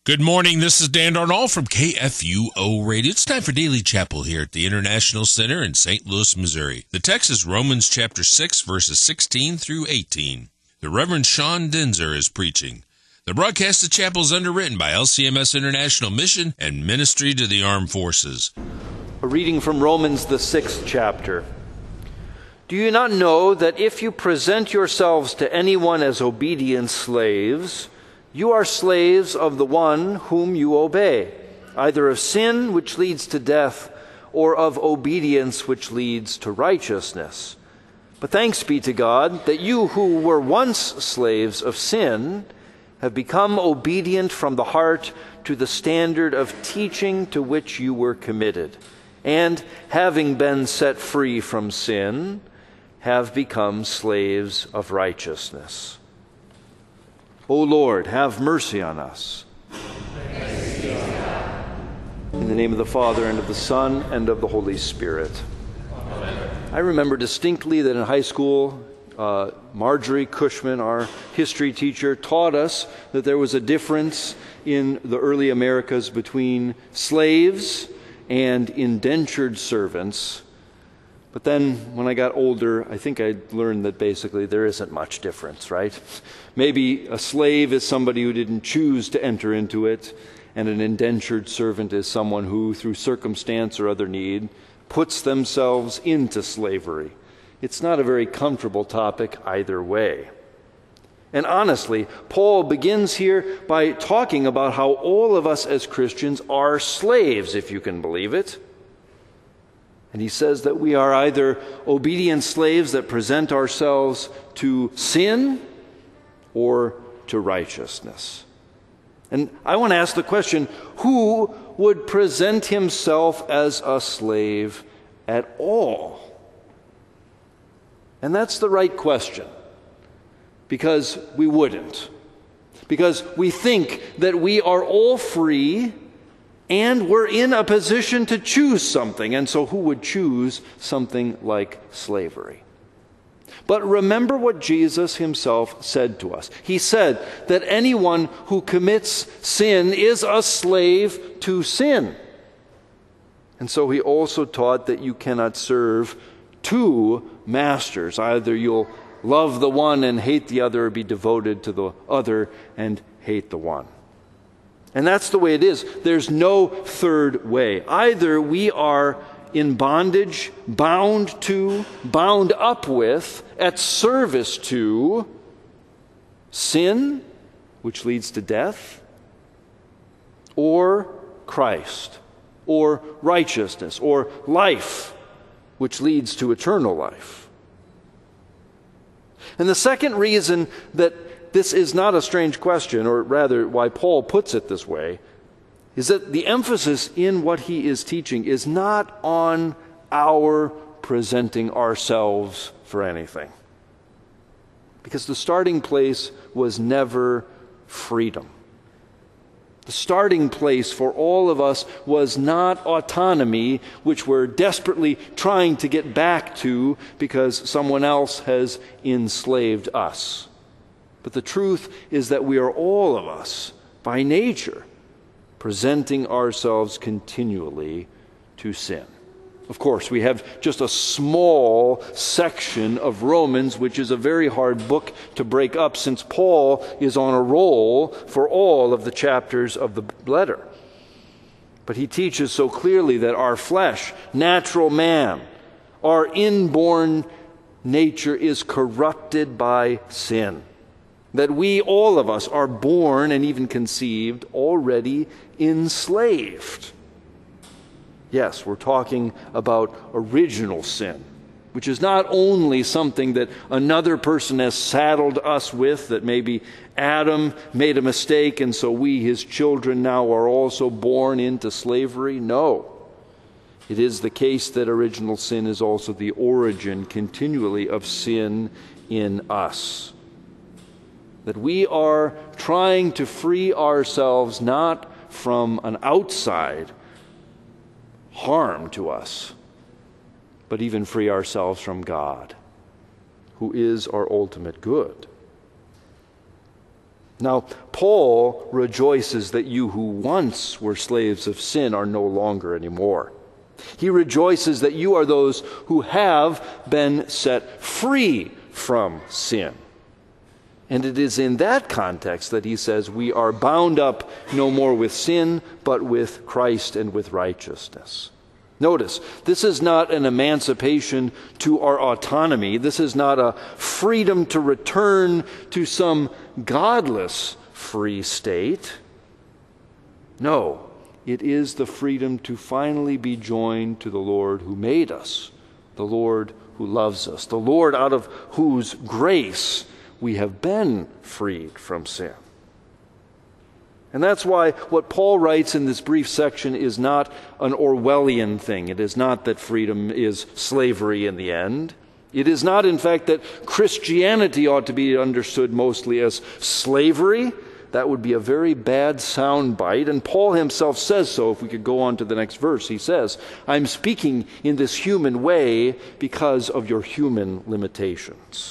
Good morning. This is Dan Darnall from KFUO Radio. It's time for Daily Chapel here at the International Center in St. Louis, Missouri. The text is Romans chapter 6, verses 16 through 18. The Reverend Sean Denzer is preaching. The broadcast of chapel is underwritten by LCMS International Mission and Ministry to the Armed Forces. A reading from Romans, the 6th chapter. Do you not know that if you present yourselves to anyone as obedient slaves, you are slaves of the one whom you obey, either of sin, which leads to death, or of obedience, which leads to righteousness? But thanks be to God that you who were once slaves of sin have become obedient from the heart to the standard of teaching to which you were committed, and having been set free from sin, have become slaves of righteousness. O Lord, have mercy on us. In the name of the Father, and of the Son, and of the Holy Spirit. Amen. I remember distinctly that in high school, Marjorie Cushman, our history teacher, taught us that there was a difference in the early Americas between slaves and indentured servants. But then, when I got older, I think I learned that basically there isn't much difference, right? Maybe a slave is somebody who didn't choose to enter into it, and an indentured servant is someone who, through circumstance or other need, puts themselves into slavery. It's not a very comfortable topic either way. And honestly, Paul begins here by talking about how all of us as Christians are slaves, if you can believe it. And he says that we are either obedient slaves that present ourselves to sin or to righteousness. And I want to ask the question, who would present himself as a slave at all? And that's the right question, because we wouldn't. Because we think that we are all free and we're in a position to choose something. And so who would choose something like slavery? But remember what Jesus himself said to us. He said that anyone who commits sin is a slave to sin. And so he also taught that you cannot serve two masters. Either you'll love the one and hate the other, or be devoted to the other and hate the one. And that's the way it is. There's no third way. Either we are in bondage, bound to, bound up with, at service to sin, which leads to death, or Christ, or righteousness, or life, which leads to eternal life. And the second reason that this is not a strange question, or rather why Paul puts it this way, is that the emphasis in what he is teaching is not on our presenting ourselves for anything. Because the starting place was never freedom. The starting place for all of us was not autonomy, which we're desperately trying to get back to because someone else has enslaved us. But the truth is that we are all of us, by nature, presenting ourselves continually to sin. Of course, we have just a small section of Romans, which is a very hard book to break up since Paul is on a roll for all of the chapters of the letter. But he teaches so clearly that our flesh, natural man, our inborn nature is corrupted by sin. That we, all of us, are born and even conceived already enslaved. Yes, we're talking about original sin, which is not only something that another person has saddled us with, that maybe Adam made a mistake and so we, his children, now are also born into slavery. No. It is the case that original sin is also the origin continually of sin in us. That we are trying to free ourselves not from an outside harm to us, but even free ourselves from God, who is our ultimate good. Now, Paul rejoices that you who once were slaves of sin are no longer anymore. He rejoices that you are those who have been set free from sin. And it is in that context that he says we are bound up no more with sin, but with Christ and with righteousness. Notice, this is not an emancipation to our autonomy. This is not a freedom to return to some godless free state. No, it is the freedom to finally be joined to the Lord who made us, the Lord who loves us, the Lord out of whose grace we have been freed from sin. And that's why what Paul writes in this brief section is not an Orwellian thing. It is not that freedom is slavery in the end. It is not, in fact, that Christianity ought to be understood mostly as slavery. That would be a very bad soundbite, and Paul himself says so. If we could go on to the next verse, he says, I'm speaking in this human way because of your human limitations.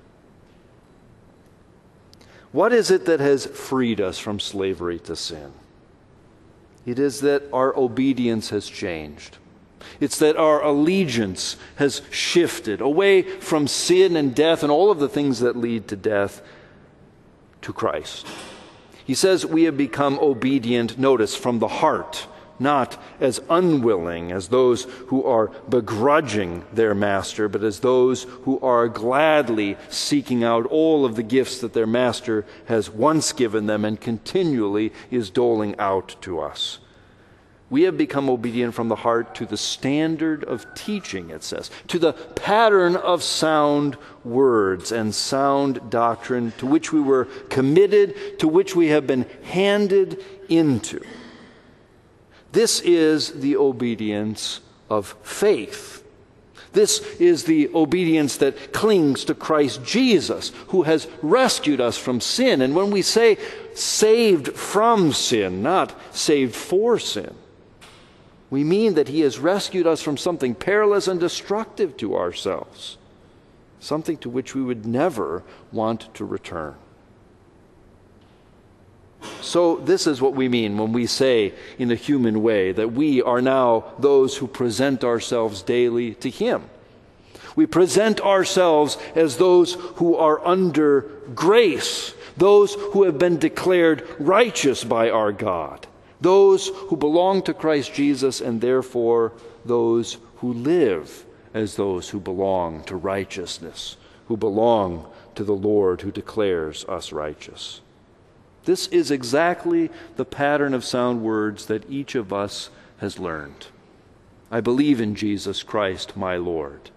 What is it that has freed us from slavery to sin? It is that our obedience has changed. It's that our allegiance has shifted away from sin and death and all of the things that lead to death to Christ. He says we have become obedient, notice, from the heart, not as unwilling as those who are begrudging their master, but as those who are gladly seeking out all of the gifts that their master has once given them and continually is doling out to us. We have become obedient from the heart to the standard of teaching, it says, to the pattern of sound words and sound doctrine to which we were committed, to which we have been handed into. This is the obedience of faith. This is the obedience that clings to Christ Jesus, who has rescued us from sin. And when we say saved from sin, not saved for sin, we mean that he has rescued us from something perilous and destructive to ourselves, something to which we would never want to return. So this is what we mean when we say in a human way that we are now those who present ourselves daily to him. We present ourselves as those who are under grace, those who have been declared righteous by our God, those who belong to Christ Jesus, and therefore those who live as those who belong to righteousness, who belong to the Lord who declares us righteous. This is exactly the pattern of sound words that each of us has learned. I believe in Jesus Christ, my Lord.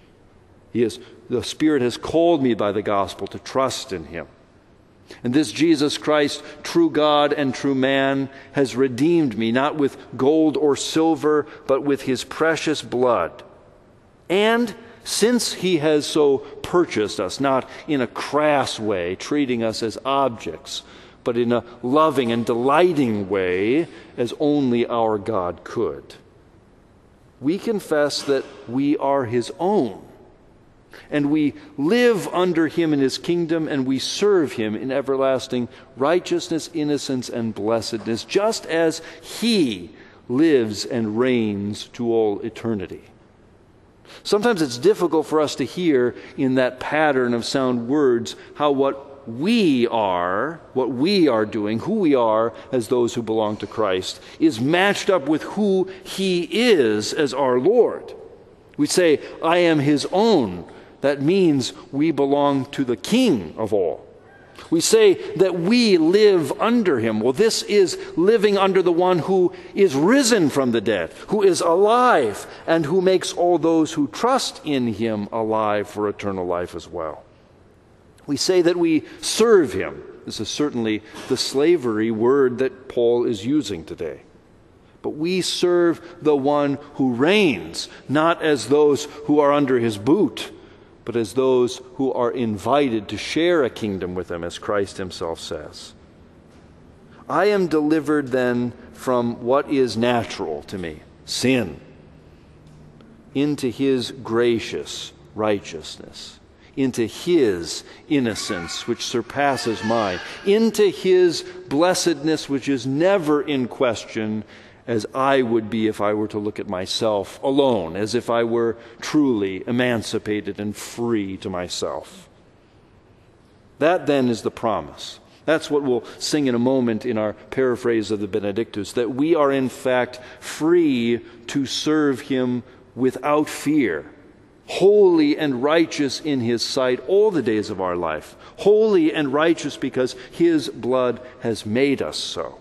The Spirit has called me by the gospel to trust in him. And this Jesus Christ, true God and true man, has redeemed me, not with gold or silver, but with his precious blood. And since he has so purchased us, not in a crass way, treating us as objects, but in a loving and delighting way, as only our God could, we confess that we are his own. And we live under him in his kingdom, and we serve him in everlasting righteousness, innocence, and blessedness, just as he lives and reigns to all eternity. Sometimes it's difficult for us to hear in that pattern of sound words how what we are doing, who we are as those who belong to Christ, is matched up with who he is as our Lord. We say, I am his own. That means we belong to the King of all. We say that we live under him. Well, this is living under the one who is risen from the dead, who is alive, and who makes all those who trust in him alive for eternal life as well. We say that we serve him. This is certainly the slavery word that Paul is using today. But we serve the one who reigns, not as those who are under his boot, but as those who are invited to share a kingdom with him, as Christ himself says. I am delivered then from what is natural to me, sin, into his gracious righteousness, into his innocence, which surpasses mine, into his blessedness, which is never in question, as I would be if I were to look at myself alone, as if I were truly emancipated and free to myself. That then is the promise. That's what we'll sing in a moment in our paraphrase of the Benedictus, that we are in fact free to serve him without fear, holy and righteous in his sight all the days of our life, holy and righteous because his blood has made us so,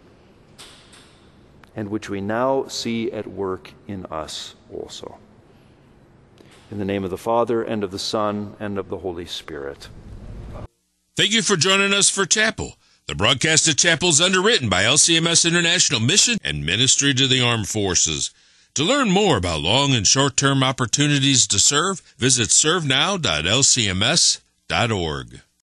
and which we now see at work in us also. In the name of the Father, and of the Son, and of the Holy Spirit. Thank you for joining us for Chapel. The broadcast of Chapel is underwritten by LCMS International Mission and Ministry to the Armed Forces. To learn more about long and short-term opportunities to serve, visit servenow.lcms.org.